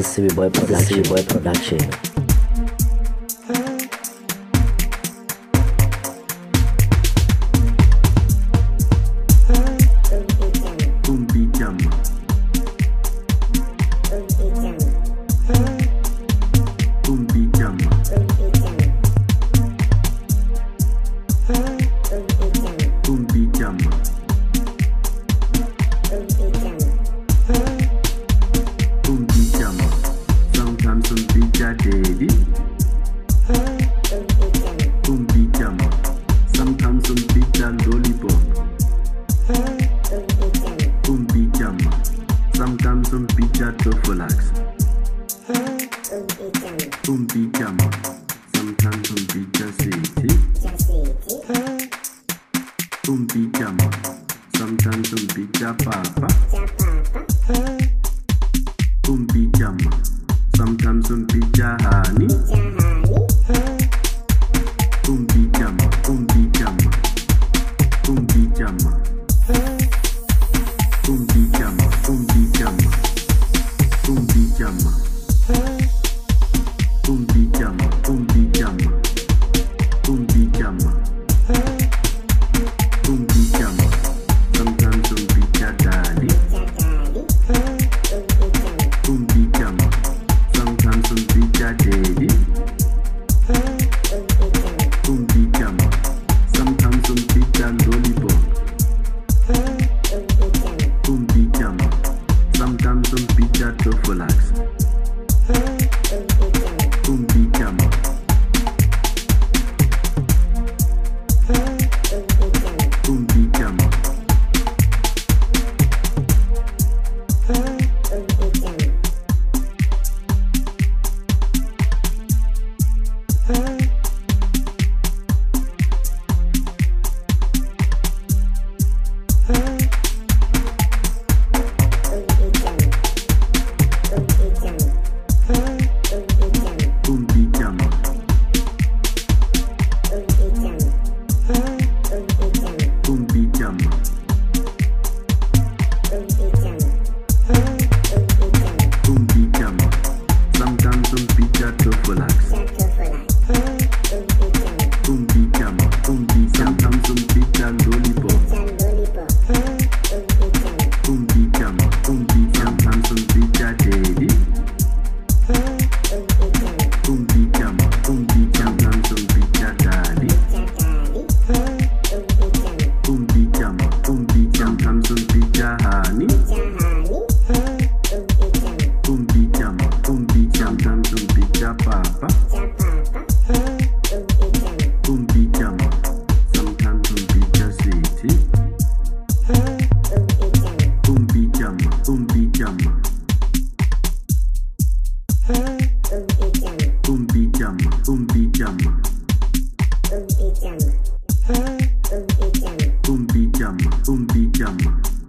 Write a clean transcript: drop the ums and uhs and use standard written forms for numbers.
is CB Boy Production. Sometimes some pizza lollipop. Sometimes some pizza tofolax. Sometimes some pizza city. Sometimes some pizza papa. Sometimes some pizza honey. Sometimes some pizza daddy. Sometimes some pizza daddy. Sometimes some pizza lollipop. Sometimes some pizza tofolax. Sometimes some pizza tofolax. Sometimes some pizza lollipop. Sometimes some pizza daddy. Sometimes some pizza daddy. Sometimes some pizza honey. Sometimes some pizza papa. Sometimes some pizza city. Umbijama.